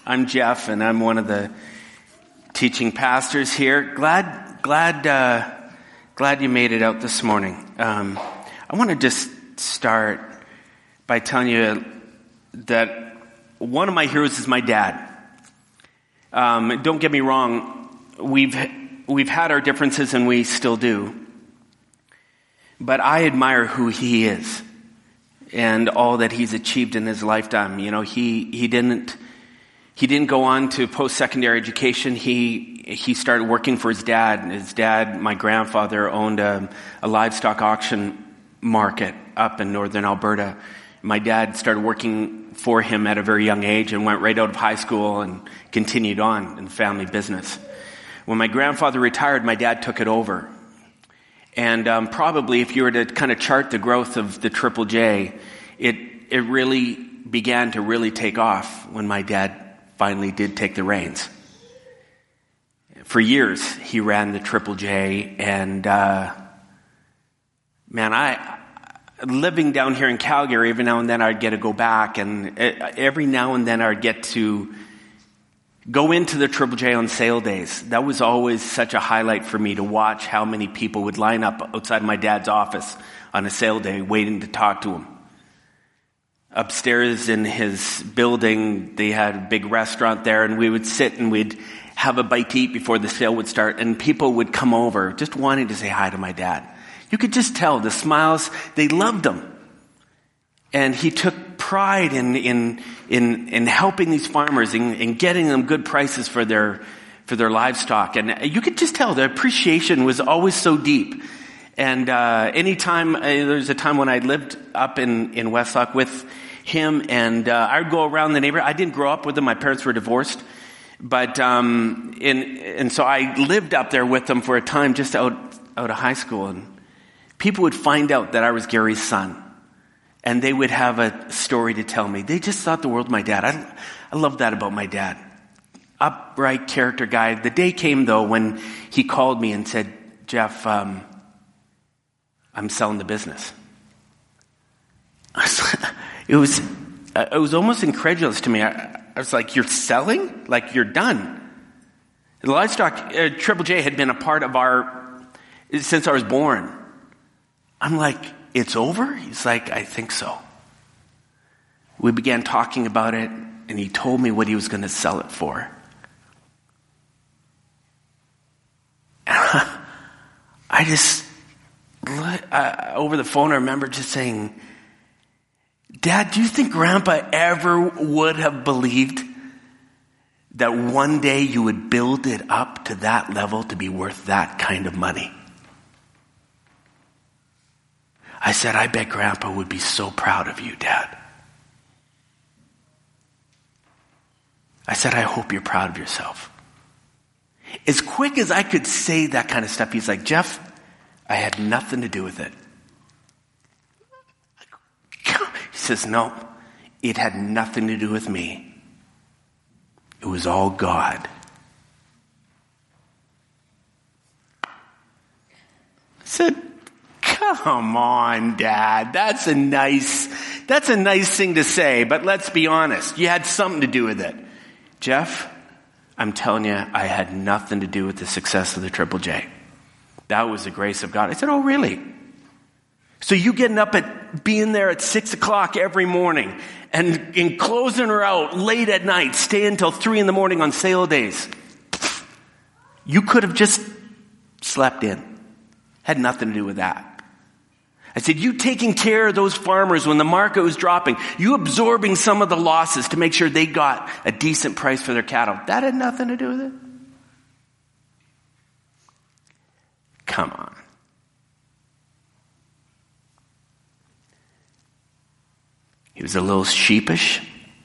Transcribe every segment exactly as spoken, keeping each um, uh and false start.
I'm Jeff, and I'm one of the teaching pastors here. Glad, glad, uh, glad you made it out this morning. Um, I want to just start by telling you that one of my heroes is my dad. Um, don't get me wrong, we've we've had our differences, and we still do. But I admire who he is and all that he's achieved in his lifetime. You know, he he didn't he didn't go on to post-secondary education. He he started working for his dad. His dad, my grandfather, owned a, a livestock auction market up in northern Alberta. My dad started working for him at a very young age and went right out of high school and continued on in the family business. When my grandfather retired, my dad took it over. And um, probably if you were to kind of chart the growth of the Triple J, it it really began to really take off when my dad finally did take the reins. For years, he ran the Triple J, and uh, man, I living down here in Calgary, every now and then I'd get to go back, and every now and then I'd get to go into the Triple J on sale days. That was always such a highlight for me, to watch how many people would line up outside my dad's office on a sale day waiting to talk to him. Upstairs in his building, they had a big restaurant there, and we would sit and we'd have a bite to eat before the sale would start, and people would come over just wanting to say hi to my dad. You could just tell the smiles, they loved him. And he took pride in in in, in helping these farmers and, and getting them good prices for their for their livestock. And you could just tell the appreciation was always so deep. And uh, anytime, uh, there's a time when I lived up in, in Westlock with him, and uh, I would go around the neighborhood. I didn't grow up with him. My parents were divorced. But, um, in, and so I lived up there with them for a time just out, out of high school. And people would find out that I was Gary's son, and they would have a story to tell me. They just thought the world of my dad. I, I love that about my dad. Upright character guy. The day came, though, when he called me and said, Jeff, um, I'm selling the business. It was, it was almost incredulous to me. I, I was like, you're selling? Like, you're done. The livestock, uh, Triple J had been a part of our, since I was born. I'm like, it's over? He's like, I think so. We began talking about it, and he told me what he was going to sell it for. I just, uh, over the phone, I remember just saying, Dad, do you think Grandpa ever would have believed that one day you would build it up to that level to be worth that kind of money? I said, I bet Grandpa would be so proud of you, Dad. I said, I hope you're proud of yourself. As quick as I could say that kind of stuff, he's like, Jeff, I had nothing to do with it. He says, no, it had nothing to do with me. It was all God. I said, come on, Dad. That's a nice, that's a nice thing to say, but let's be honest. You had something to do with it. Jeff, I'm telling you, I had nothing to do with the success of the Triple J. That was the grace of God. I said, oh, really? So you getting up at, being there at six o'clock every morning and, and closing her out late at night, staying until three in the morning on sale days. You could have just slept in. Had nothing to do with that. I said, you taking care of those farmers when the market was dropping, you absorbing some of the losses to make sure they got a decent price for their cattle. That had nothing to do with it. Come on. He was a little sheepish.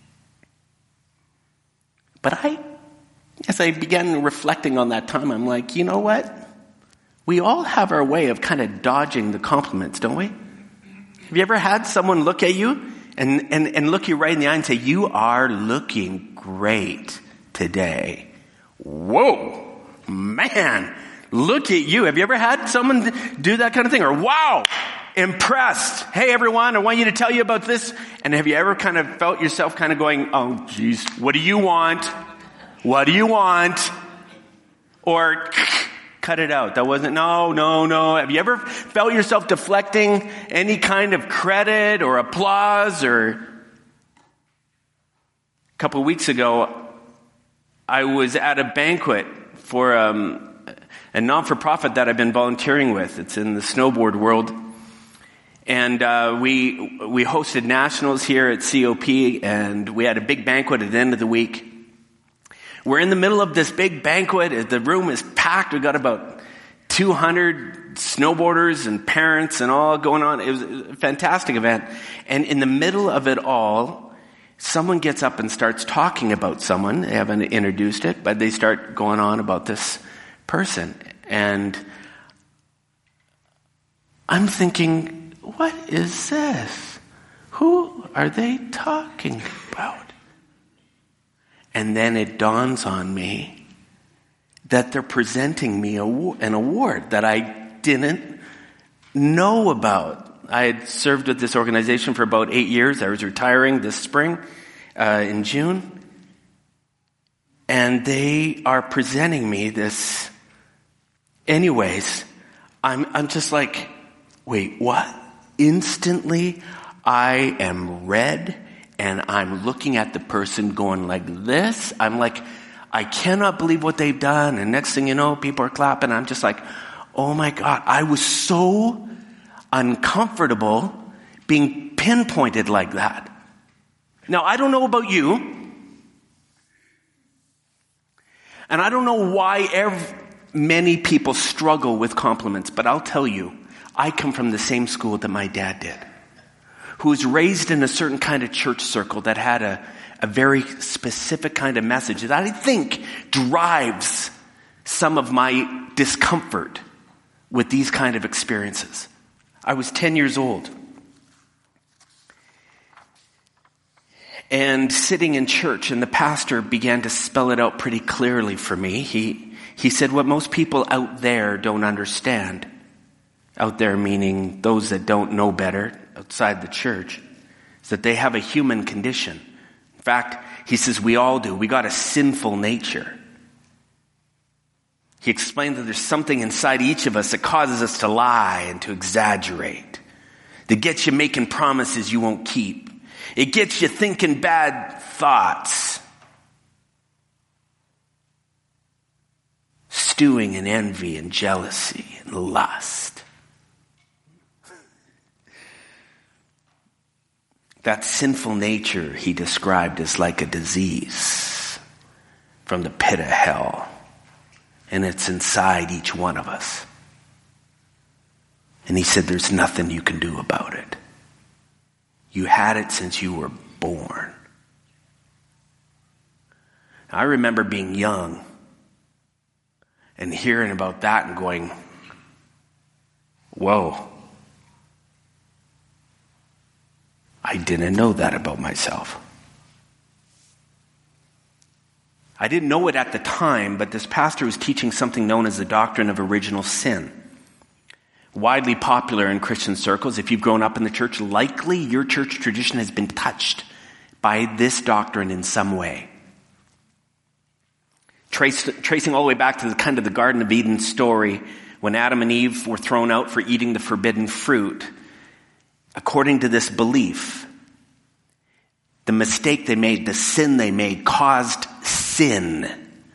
But I, as I began reflecting on that time, I'm like, you know what? We all have our way of kind of dodging the compliments, don't we? Have you ever had someone look at you and, and, and look you right in the eye and say, you are looking great today? Whoa, man, look at you. Have you ever had someone do that kind of thing? Or, wow, impressed. Hey, everyone, I want you to tell you about this. And have you ever kind of felt yourself kind of going, oh, geez, what do you want? What do you want? Or cut it out. That wasn't, no, no, no. Have you ever felt yourself deflecting any kind of credit or applause? Or a couple of weeks ago, I was at a banquet for um, a non-for-profit that I've been volunteering with. It's in the snowboard world. And uh, we we hosted nationals here at C O P, and we had a big banquet at the end of the week. We're in the middle of this big banquet. The room is packed. We've got about two hundred snowboarders and parents and all going on. It was a fantastic event. And in the middle of it all, someone gets up and starts talking about someone. They haven't introduced it, but they start going on about this person. And I'm thinking, what is this? Who are they talking about? And then it dawns on me that they're presenting me an award that I didn't know about. I had served with this organization for about eight years. I was retiring this spring uh, in June. And they are presenting me this. Anyways, I'm I'm just like, wait, what? Instantly, I am red. And I'm looking at the person going like this. I'm like, I cannot believe what they've done. And next thing you know, people are clapping. I'm just like, oh my God. I was so uncomfortable being pinpointed like that. Now, I don't know about you. And I don't know why ev- many people struggle with compliments. But I'll tell you, I come from the same school that my dad did, who was raised in a certain kind of church circle that had a, a very specific kind of message that I think drives some of my discomfort with these kind of experiences. I was ten years old. And sitting in church, and the pastor began to spell it out pretty clearly for me. He, he said, what most people out there don't understand, out there meaning those that don't know better, outside the church, is that they have a human condition. In fact, he says we all do. We got a sinful nature. He explained that there's something inside each of us that causes us to lie and to exaggerate, that gets you making promises you won't keep. It gets you thinking bad thoughts, stewing in envy and jealousy and lust. That sinful nature he described as like a disease from the pit of hell. And it's inside each one of us. And he said there's nothing you can do about it. You had it since you were born. I remember being young and hearing about that and going, whoa. I didn't know that about myself. I didn't know it at the time, but this pastor was teaching something known as the doctrine of original sin. Widely popular in Christian circles. If you've grown up in the church, likely your church tradition has been touched by this doctrine in some way. Trace, tracing all the way back to the kind of the Garden of Eden story when Adam and Eve were thrown out for eating the forbidden fruit. According to this belief, the mistake they made, the sin they made, caused sin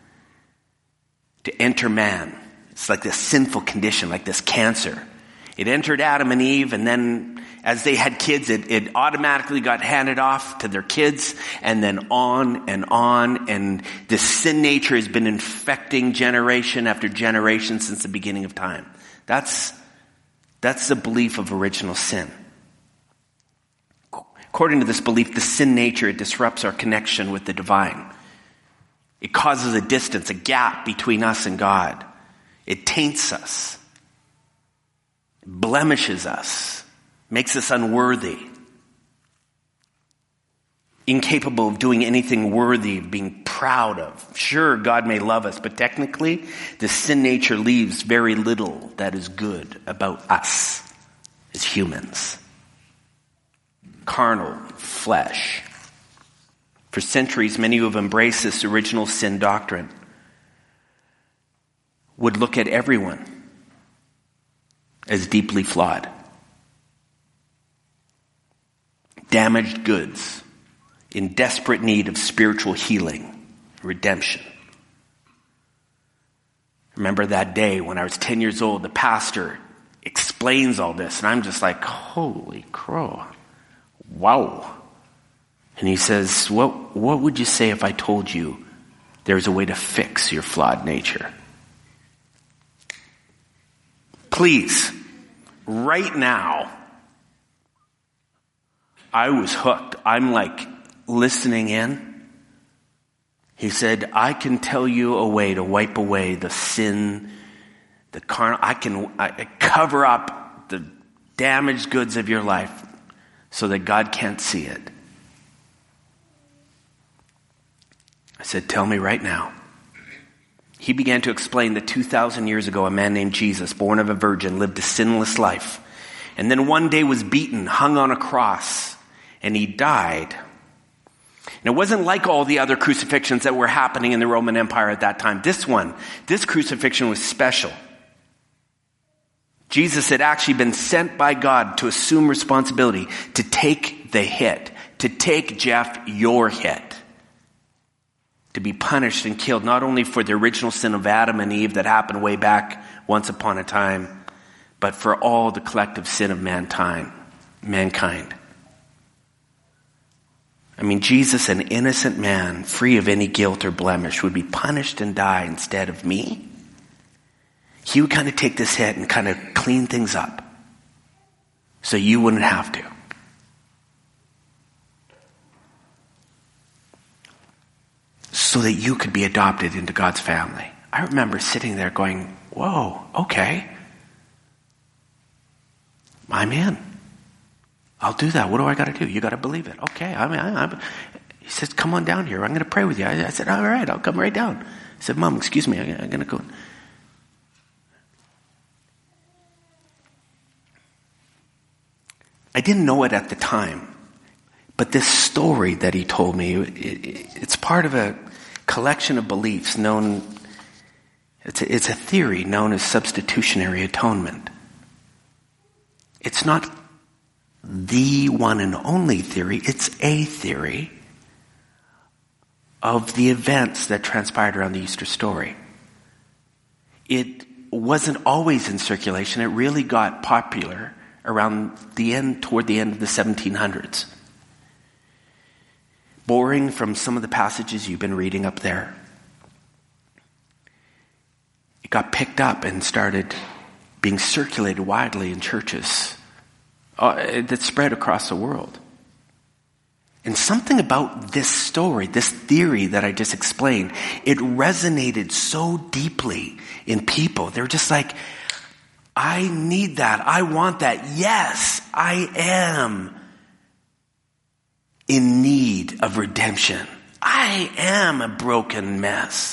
to enter man. It's like this sinful condition, like this cancer. It entered Adam and Eve, and then as they had kids, it, it automatically got handed off to their kids, and then on and on. And this sin nature has been infecting generation after generation since the beginning of time. That's, that's the belief of original sin. According to this belief, the sin nature, it disrupts our connection with the divine. It causes a distance, a gap between us and God. It taints us, blemishes us, makes us unworthy, incapable of doing anything worthy of being proud of. Sure, God may love us, but technically, the sin nature leaves very little that is good about us. as humans. Carnal, flesh. For centuries, many who have embraced this original sin doctrine would look at everyone as deeply flawed. Damaged goods in desperate need of spiritual healing, redemption. Remember that day when I was ten years old, the pastor explains all this, and I'm just like, holy crow, wow. And he says, what, what would you say if I told you there's a way to fix your flawed nature? Please, right now, I was hooked. I'm like listening in. He said, I can tell you a way to wipe away the sin, the carnal. I can I cover up the damaged goods of your life so that God can't see it. I said, tell me right now. He began to explain that two thousand years ago, a man named Jesus, born of a virgin, lived a sinless life. And then one day was beaten, hung on a cross, and he died. And it wasn't like all the other crucifixions that were happening in the Roman Empire at that time. This one, this crucifixion was special. Jesus had actually been sent by God to assume responsibility, to take the hit, to take, Jeff, your hit. To be punished and killed, not only for the original sin of Adam and Eve that happened way back once upon a time, but for all the collective sin of mankind. mankind. I mean, Jesus, an innocent man, free of any guilt or blemish, would be punished and die instead of me. He would kind of take this hit and kind of clean things up so you wouldn't have to. So that you could be adopted into God's family. I remember sitting there going, whoa, okay. I'm in. I'll do that. What do I got to do? You got to believe it. Okay. I mean, I, I'm, he says, come on down here. I'm going to pray with you. I, I said, all right, I'll come right down. I said, Mom, excuse me. I, I'm going to go. I didn't know it at the time, but this story that he told me, it, it, it's part of a collection of beliefs known, it's a, it's a theory known as substitutionary atonement. It's not the one and only theory, it's a theory of the events that transpired around the Easter story. It wasn't always in circulation. It really got popular around the end, toward the end of the seventeen hundreds. Borrowing from some of the passages you've been reading up there, it got picked up and started being circulated widely in churches uh, that spread across the world. And something about this story, this theory that I just explained, it resonated so deeply in people. They were just like, I need that. I want that. Yes, I am in need of redemption. I am a broken mess.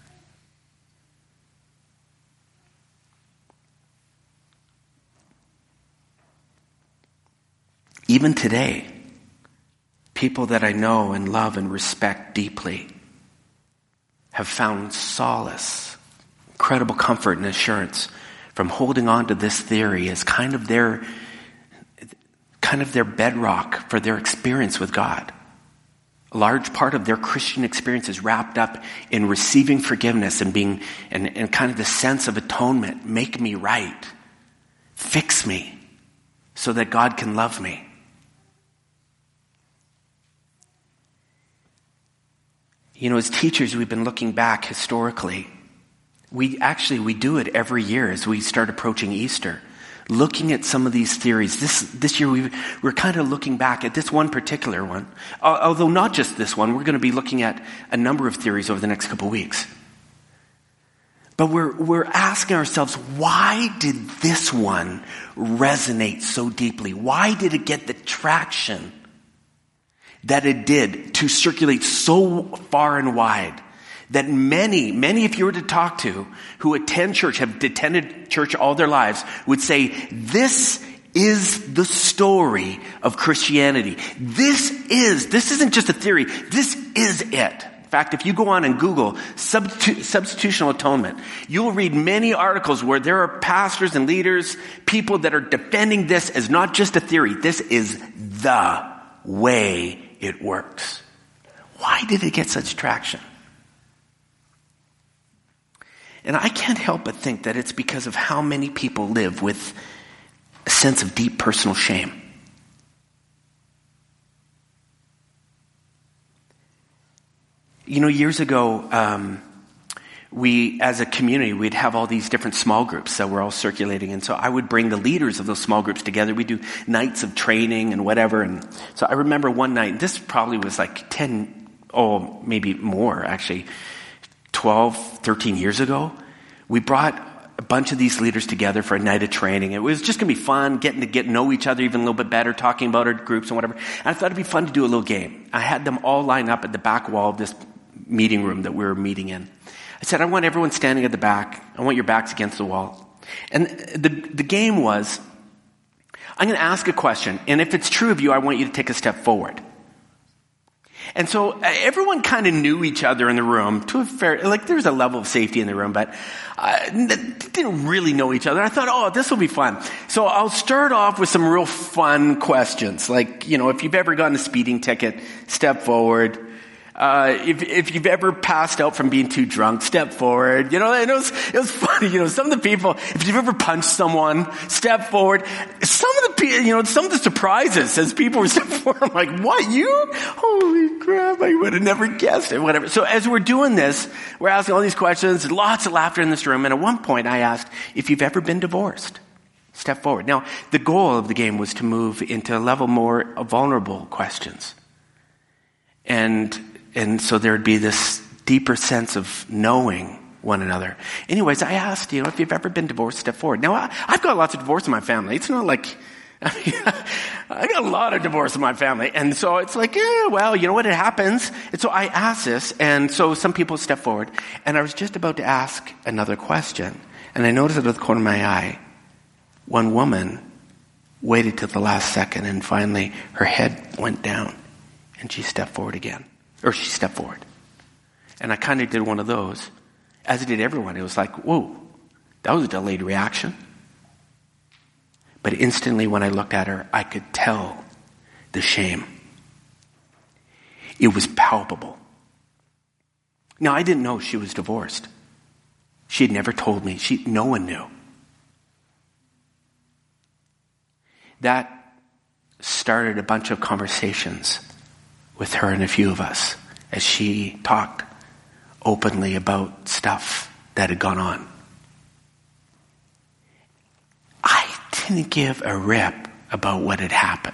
Even today, people that I know and love and respect deeply have found solace, incredible comfort and assurance from holding on to this theory as kind of their kind of their bedrock for their experience with God. A large part of their Christian experience is wrapped up in receiving forgiveness and being and, and kind of the sense of atonement. Make me right. Fix me so that God can love me. You know, as teachers, we've been looking back historically. We actually, we do it every year as we start approaching Easter. Looking at some of these theories. This this year we, we're kind of looking back at this one particular one. Although not just this one, we're going to be looking at a number of theories over the next couple of weeks. But we're we're asking ourselves, why did this one resonate so deeply? Why did it get the traction that it did to circulate so far and wide? That many, many if you were to talk to who attend church, have attended church all their lives, would say this is the story of Christianity. This is, this isn't just a theory. This is it. In fact, if you go on and Google substitu- substitutional atonement, you'll read many articles where there are pastors and leaders, people that are defending this as not just a theory. This is the way it works. Why did it get such traction? And I can't help but think that it's because of how many people live with a sense of deep personal shame. You know, years ago, um, we, as a community, we'd have all these different small groups that were all circulating. And so I would bring the leaders of those small groups together. We'd do nights of training and whatever. And so I remember one night, this probably was like ten, oh, maybe more actually, twelve, thirteen years ago. We brought a bunch of these leaders together for a night of training. It was just going to be fun, getting to get to know each other even a little bit better, talking about our groups and whatever. And I thought it'd be fun to do a little game. I had them all line up at the back wall of this meeting room that we were meeting in. I said, I want everyone standing at the back. I want your backs against the wall. And the, the game was, I'm going to ask a question, and if it's true of you, I want you to take a step forward. And so everyone kind of knew each other in the room to a fair, like there was a level of safety in the room, but uh, didn't really know each other. I thought, oh, this will be fun. So I'll start off with some real fun questions. Like, you know, if you've ever gotten a speeding ticket, step forward. Uh, if, if you've ever passed out from being too drunk, step forward. You know, it was, it was funny. You know, some of the people, if you've ever punched someone, step forward. Some of the people, you know, some of the surprises as people were stepping forward, I'm like, what, you? Holy crap, I would have never guessed it, whatever. So as we're doing this, we're asking all these questions, lots of laughter in this room. And at one point I asked, if you've ever been divorced, step forward. Now, the goal of the game was to move into a level more vulnerable questions. And And so there would be this deeper sense of knowing one another. Anyways, I asked, you know, if you've ever been divorced, step forward. Now, I, I've got lots of divorce in my family. It's not like, I mean, I got a lot of divorce in my family. And so it's like, yeah, well, you know what, it happens. And so I asked this, and so some people step forward. And I was just about to ask another question. And I noticed out of the corner of my eye, one woman waited till the last second, and finally her head went down, and she stepped forward again. Or she stepped forward. And I kind of did one of those, as did everyone. It was like, whoa, that was a delayed reaction. But instantly when I looked at her, I could tell the shame. It was palpable. Now, I didn't know she was divorced. She had never told me. She, no one knew. That started a bunch of conversations with her and a few of us as she talked openly about stuff that had gone on. I didn't give a rip about what had happened.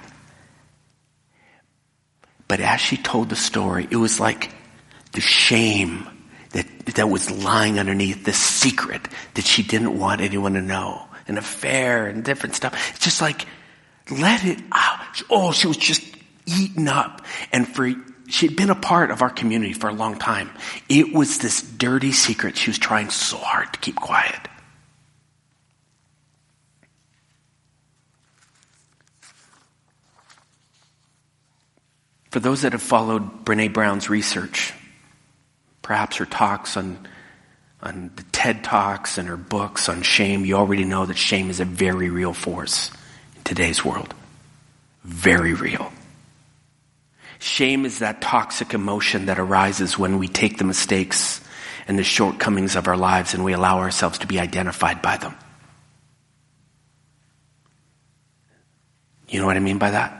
But as she told the story, it was like the shame that, that was lying underneath, the secret that she didn't want anyone to know, an affair and different stuff. It's just like, let it out. Oh, she was just eaten up. And for she'd been a part of our community for a long time. It was this dirty secret she was trying so hard to keep quiet. For those that have followed Brené Brown's research, perhaps her talks on on the TED Talks and her books on shame, you already know that shame is a very real force in today's world. Very real. Shame is that toxic emotion that arises when we take the mistakes and the shortcomings of our lives and we allow ourselves to be identified by them. You know what I mean by that?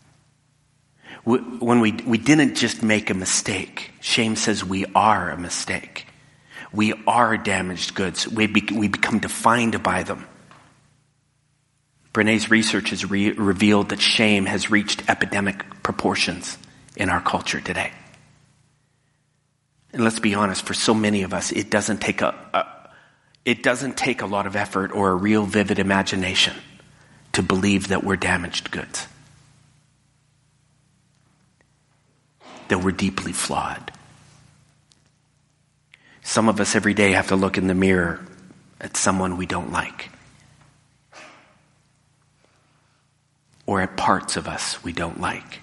When we, we didn't just make a mistake. Shame says we are a mistake. We are damaged goods. We, be, we become defined by them. Brené's research has re- revealed that shame has reached epidemic proportions in our culture today. And let's be honest, for so many of us, it doesn't take a, a it doesn't take a lot of effort or a real vivid imagination to believe that we're damaged goods, that we're deeply flawed. Some of us every day have to look in the mirror at someone we don't like. or at parts of us we don't like.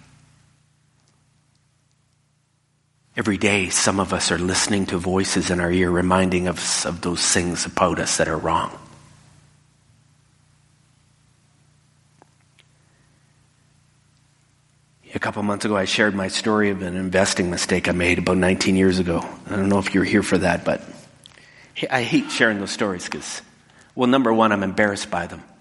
Every day, some of us are listening to voices in our ear reminding us of those things about us that are wrong. A couple months ago, I shared my story of an investing mistake I made about nineteen years ago. I don't know if you were here for that, but I hate sharing those stories because, well, number one, I'm embarrassed by them.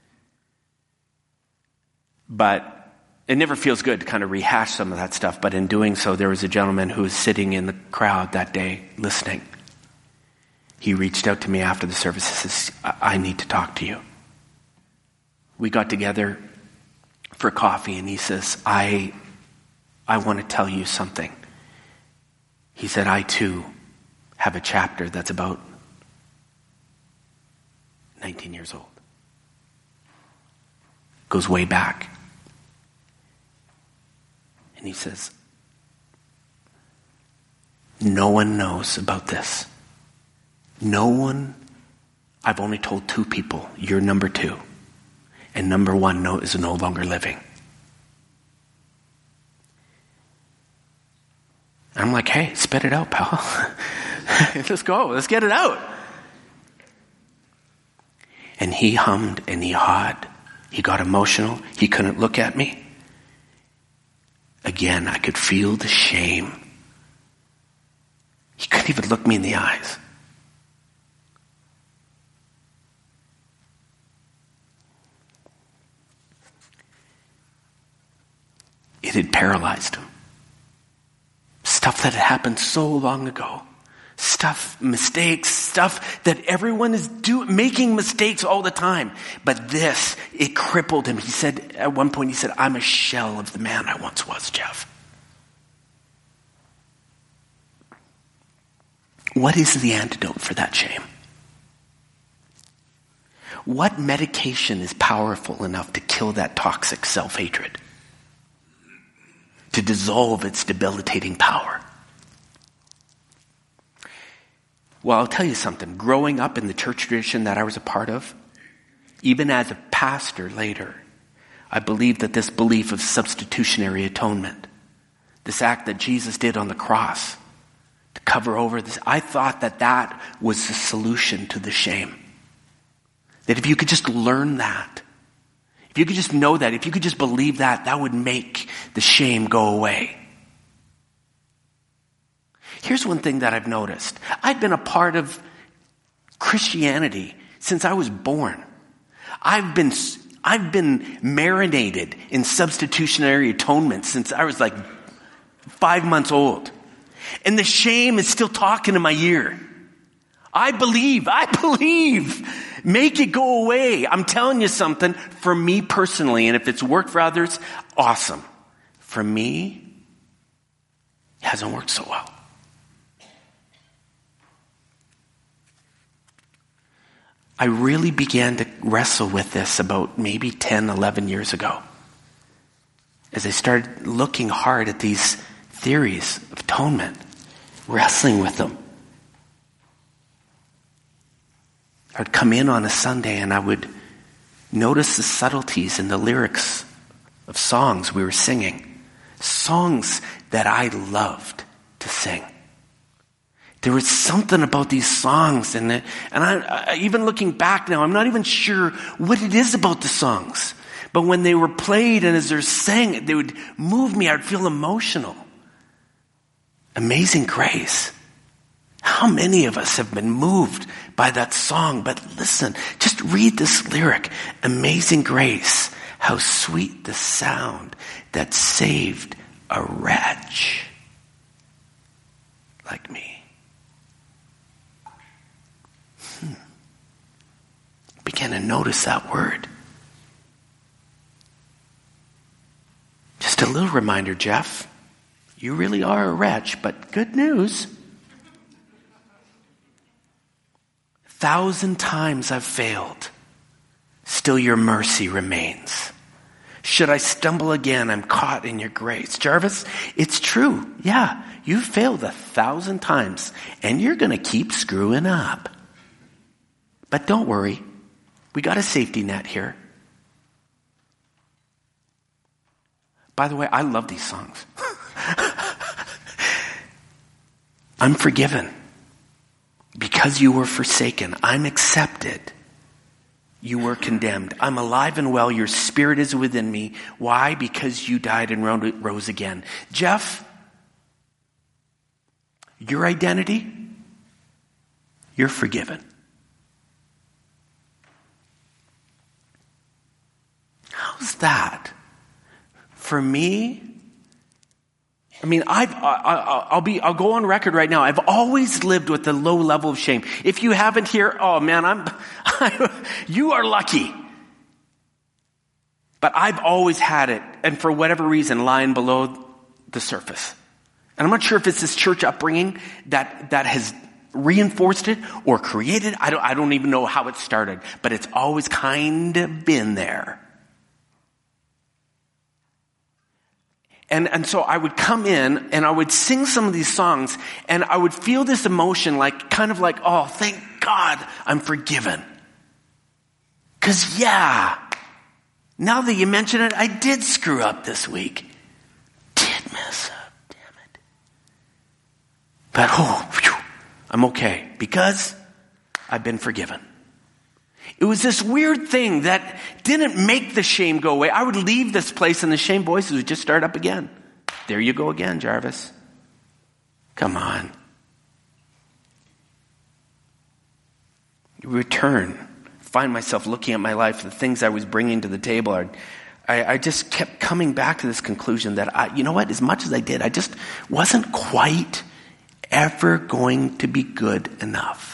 But it never feels good to kind of rehash some of that stuff. But in doing so, there was a gentleman who was sitting in the crowd that day listening. He reached out to me after the service and says, I need to talk to you. We got together for coffee, and he says, I I want to tell you something. He said, I too have a chapter that's about nineteen years old. Goes way back. And he says, no one knows about this. No one, I've only told two people, you're number two. And number one no, is no longer living. I'm like, hey, spit it out, pal. Let's go. Let's get it out. And he hummed and he hawed. He got emotional. He couldn't look at me. Again, I could feel the shame. He couldn't even look me in the eyes. It had paralyzed him. Stuff that had happened so long ago. Stuff, mistakes, stuff that everyone is do, making mistakes all the time. But this, it crippled him. He said, at one point he said, I'm a shell of the man I once was, Jeff. What is the antidote for that shame? What medication is powerful enough to kill that toxic self-hatred? To dissolve its debilitating power? Well, I'll tell you something. Growing up in the church tradition that I was a part of, even as a pastor later, I believed that this belief of substitutionary atonement, this act that Jesus did on the cross to cover over this, I thought that that was the solution to the shame. That if you could just learn that, if you could just know that, if you could just believe that, that would make the shame go away. Here's one thing that I've noticed. I've been a part of Christianity since I was born. I've been, I've been marinated in substitutionary atonement since I was like five months old. And the shame is still talking in my ear. I believe, I believe. Make it go away. I'm telling you something, for me personally, and if it's worked for others, awesome. For me, it hasn't worked so well. I really began to wrestle with this about maybe ten, eleven years ago. As I started looking hard at these theories of atonement, wrestling with them. I would come in on a Sunday and I would notice the subtleties in the lyrics of songs we were singing. Songs that I loved to sing. There was something about these songs, and, and I, I, even looking back now, I'm not even sure what it is about the songs. But when they were played and as they're sang, they would move me. I would feel emotional. Amazing Grace. How many of us have been moved by that song? But listen, just read this lyric. Amazing Grace, how sweet the sound that saved a wretch like me. Hmm. Begin to notice that word. Just a little reminder, Jeff. You really are a wretch, but good news. Thousand times I've failed, still your mercy remains. Should I stumble again, I'm caught in your grace. Jarvis, it's true. Yeah, you've failed a thousand times, and you're going to keep screwing up. But don't worry, we got a safety net here. By the way, I love these songs. I'm forgiven because you were forsaken. I'm accepted. You were condemned. I'm alive and well. Your spirit is within me. Why? Because you died and rose again. Jeff, your identity, you're forgiven. How's that? For me, I mean, I've, I, I'll be, I'll go on record right now. I've always lived with a low level of shame. If you haven't here, oh man, I'm, I, you are lucky. But I've always had it, and for whatever reason, lying below the surface. And I'm not sure if it's this church upbringing that, that has reinforced it or created. I don't, I don't even know how it started, but it's always kind of been there. And, and so I would come in and I would sing some of these songs and I would feel this emotion like, kind of like, oh, thank God I'm forgiven. Cause yeah, now that you mention it, I did screw up this week. Did mess up, damn it. But oh, whew, I'm okay because I've been forgiven. It was this weird thing that didn't make the shame go away. I would leave this place and the shame voices would just start up again. There you go again, Jarvis. Come on. You return. Find myself looking at my life, the things I was bringing to the table. I, I just kept coming back to this conclusion that, I, you know what, as much as I did, I just wasn't quite ever going to be good enough.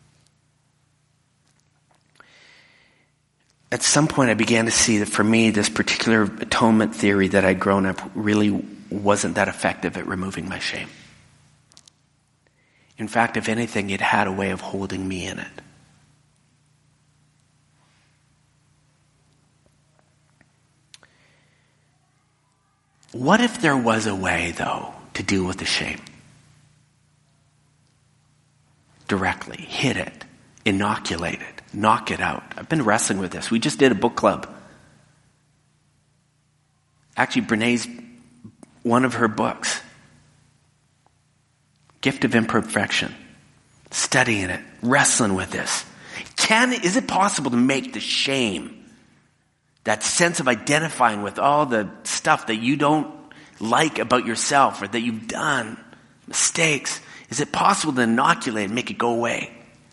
At some point I began to see that for me, this particular atonement theory that I'd grown up really wasn't that effective at removing my shame. In fact, if anything, it had a way of holding me in it. What if there was a way, though, to deal with the shame? Directly, hit it, inoculate it. Knock it out. I've been wrestling with this. We just did a book club. Actually, Brené's, one of her books, Gift of Imperfection, studying it, wrestling with this. Can, is it possible to make the shame, that sense of identifying with all the stuff that you don't like about yourself or that you've done, mistakes, is it possible to inoculate and make it go away?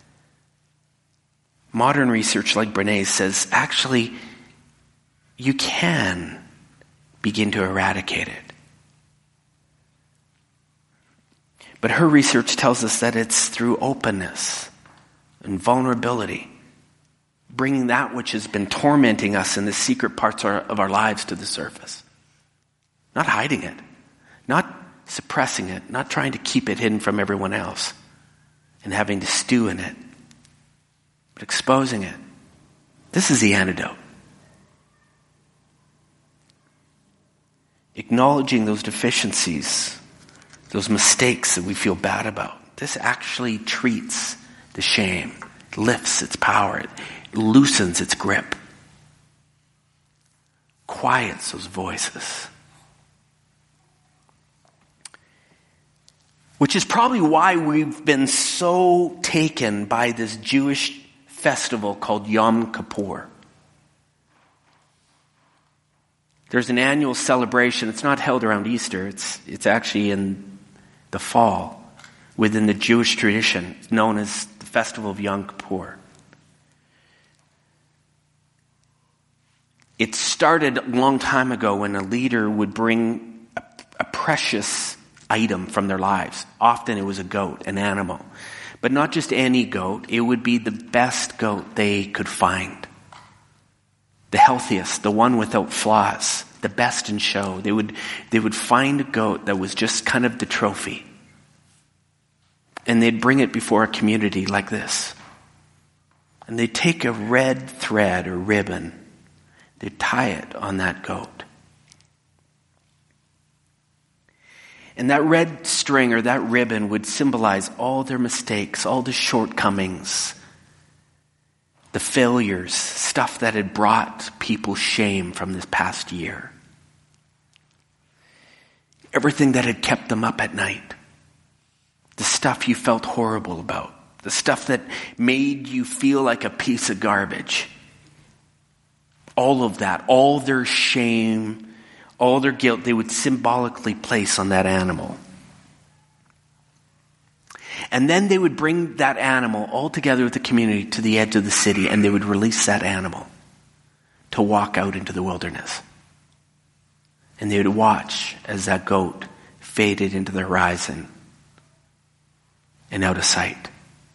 Modern research like Brené says, actually, you can begin to eradicate it. But her research tells us that it's through openness and vulnerability, bringing that which has been tormenting us in the secret parts of our lives to the surface. Not hiding it, not suppressing it, not trying to keep it hidden from everyone else and having to stew in it, but exposing it. This is the antidote. Acknowledging those deficiencies, those mistakes that we feel bad about. This actually treats the shame, lifts its power, it loosens its grip, quiets those voices. Which is probably why we've been so taken by this Jewish festival called Yom Kippur. There's an annual celebration. It's not held around Easter. It's, it's actually in the fall within the Jewish tradition, known as the Festival of Yom Kippur. It started a long time ago when a leader would bring a, a precious item from their lives. Often it was a goat, an animal. But not just any goat. It would be the best goat they could find. The healthiest, the one without flaws, the best in show. They would, they would find a goat that was just kind of the trophy. And they'd bring it before a community like this. And they'd take a red thread or ribbon. They'd tie it on that goat. And that red string or that ribbon would symbolize all their mistakes, all the shortcomings, the failures, stuff that had brought people shame from this past year. everything that had kept them up at night, the stuff you felt horrible about, the stuff that made you feel like a piece of garbage, all of that, all their shame, all their guilt, they would symbolically place on that animal. And then they would bring that animal all together with the community to the edge of the city, and they would release that animal to walk out into the wilderness. And they would watch as that goat faded into the horizon and out of sight.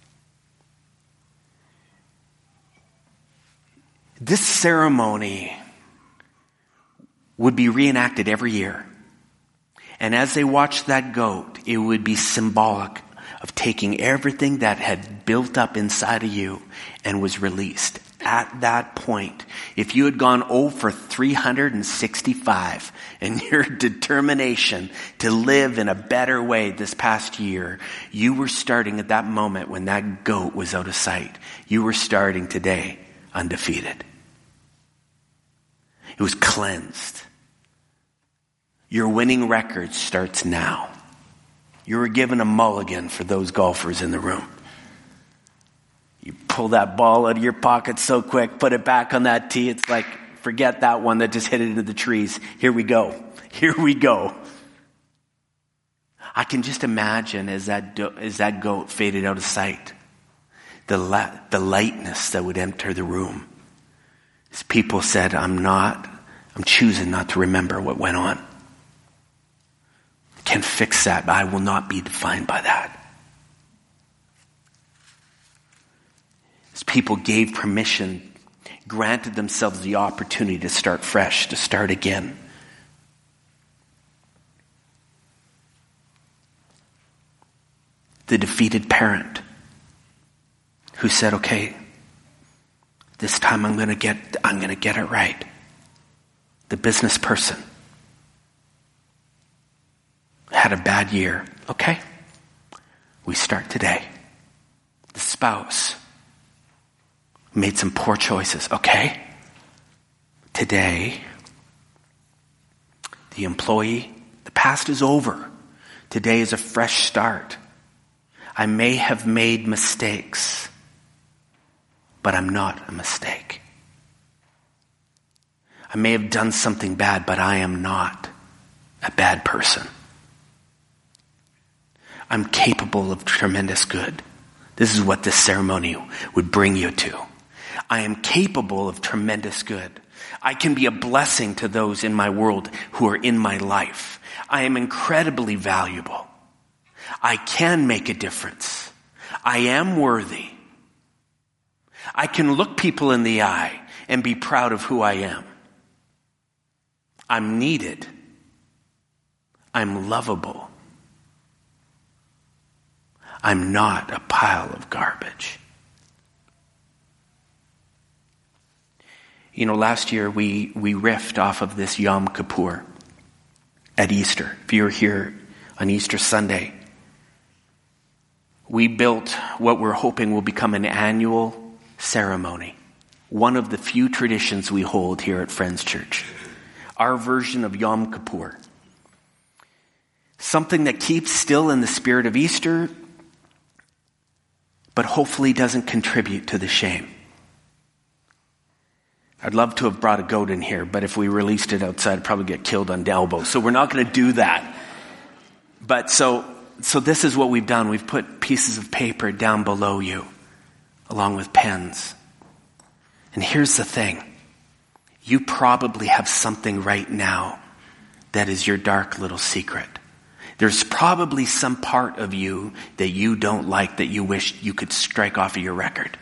This ceremony would be reenacted every year. And as they watched that goat, it would be symbolic of taking everything that had built up inside of you and was released. At that point, if you had gone oh for three hundred sixty-five in your determination to live in a better way this past year, you were starting at that moment when that goat was out of sight. You were starting today undefeated. It was cleansed. Your winning record starts now. You were given a mulligan for those golfers in the room. You pull that ball out of your pocket so quick, put it back on that tee. It's like, forget that one that just hit it into the trees. Here we go. Here we go. I can just imagine as that do- as that goat faded out of sight, the la- the lightness that would enter the room. As people said, I'm not, I'm choosing not to remember what went on. I can't fix that, but I will not be defined by that. As people gave permission, granted themselves the opportunity to start fresh, to start again. The defeated parent who said, okay, this time I'm going to get, I'm going to get it right. The business person had a bad year. Okay, we start today. The spouse made some poor choices. Okay, today, the employee, the past is over. Today is a fresh start. I may have made mistakes, but I'm not a mistake. I may have done something bad, but I am not a bad person. I'm capable of tremendous good. This is what this ceremony would bring you to. I am capable of tremendous good. I can be a blessing to those in my world who are in my life. I am incredibly valuable. I can make a difference. I am worthy. I can look people in the eye and be proud of who I am. I'm needed. I'm lovable. I'm not a pile of garbage. You know, last year we, we riffed off of this Yom Kippur at Easter. If you were here on Easter Sunday, we built what we're hoping will become an annual ceremony. One of the few traditions we hold here at Friends Church. Our version of Yom Kippur. Something that keeps still in the spirit of Easter, but hopefully doesn't contribute to the shame. I'd love to have brought a goat in here, but if we released it outside, I'd probably get killed on elbow. So we're not going to do that. But so, so this is what we've done. We've put pieces of paper down below you, along with pens. And here's the thing. You probably have something right now that is your dark little secret. There's probably some part of you that you don't like that you wish you could strike off of your record.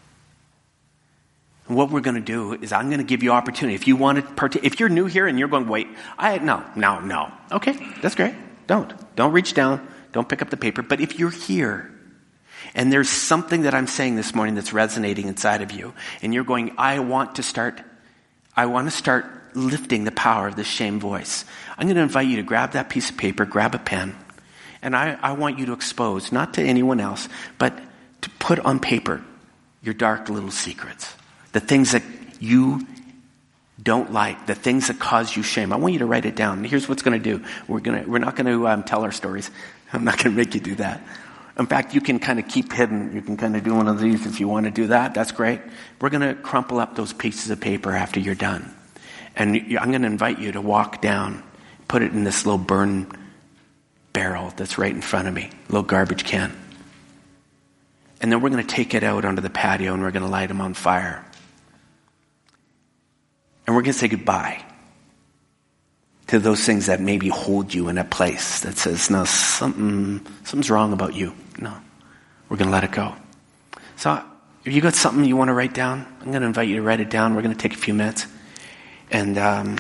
And what we're going to do is I'm going to give you opportunity. If you want to, part- if you're new here and you're going, wait, I no, no, no. Okay, that's great. Don't. Don't reach down. Don't pick up the paper. But if you're here and there's something that I'm saying this morning that's resonating inside of you and you're going, I want to start, I want to start lifting the power of this shame voice. I'm going to invite you to grab that piece of paper, grab a pen, and I, I want you to expose, not to anyone else, but to put on paper your dark little secrets. The things that you don't like, the things that cause you shame. I want you to write it down. Here's what's going to do. We're going to, we're not going to um, tell our stories. I'm not going to make you do that. In fact, you can kind of keep hidden. You can kind of do one of these if you want to do that. That's great. We're going to crumple up those pieces of paper after you're done. And I'm going to invite you to walk down, put it in this little burn barrel that's right in front of me, little garbage can. And then we're going to take it out onto the patio and we're going to light them on fire. And we're going to say goodbye to those things that maybe hold you in a place that says, no, something, something's wrong about you. No, we're going to let it go. So if you got something you want to write down, I'm going to invite you to write it down. We're going to take a few minutes. And um,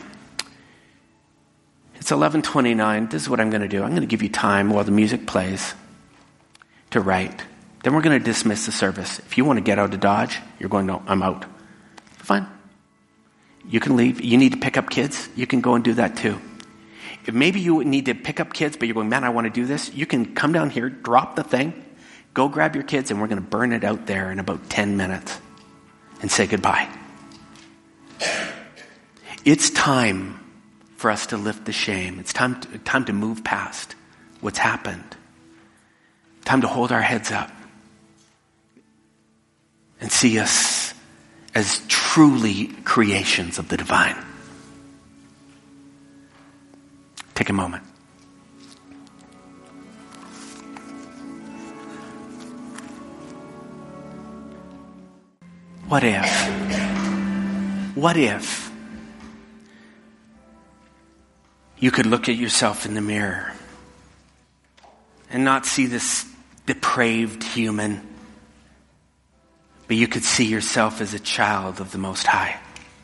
it's eleven twenty-nine. This is what I'm going to do. I'm going to give you time while the music plays to write. Then we're going to dismiss the service. If you want to get out of Dodge, you're going, no, I'm out. Fine. You can leave. You need to pick up kids. You can go and do that too. If maybe you need to pick up kids, but you're going, man, I want to do this. You can come down here, drop the thing, go grab your kids, and we're going to burn it out there in about ten minutes and say goodbye. It's time for us to lift the shame. It's time to, time to move past what's happened. Time to hold our heads up and see us as truly creations of the divine. Take a moment. What if? What if you could look at yourself in the mirror and not see this depraved human, but you could see yourself as a child of the Most High?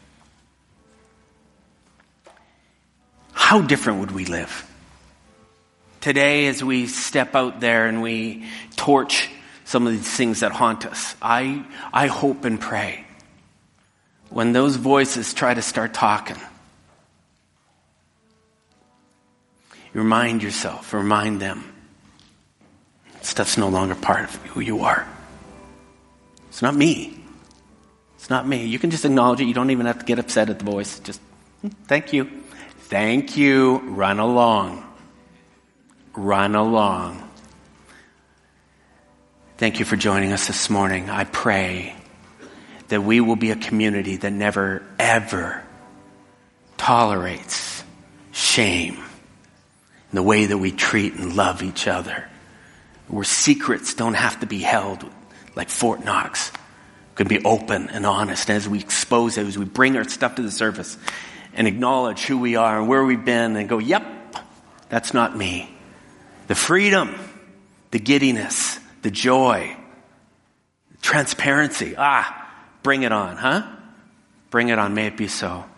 How different would we live? Today, as we step out there and we torch some of these things that haunt us, I, I hope and pray when those voices try to start talking, you remind yourself, remind them, stuff's no longer part of who you are. It's not me. It's not me. You can just acknowledge it. You don't even have to get upset at the voice. Just, thank you. Thank you. Run along. Run along. Thank you for joining us this morning. I pray that we will be a community that never, ever tolerates shame in the way that we treat and love each other. Where secrets don't have to be held like Fort Knox. Could be open and honest. And as we expose it, as we bring our stuff to the surface and acknowledge who we are and where we've been and go, yep, that's not me. The freedom, the giddiness, the joy, transparency. Ah, bring it on, huh? Bring it on. May it be so.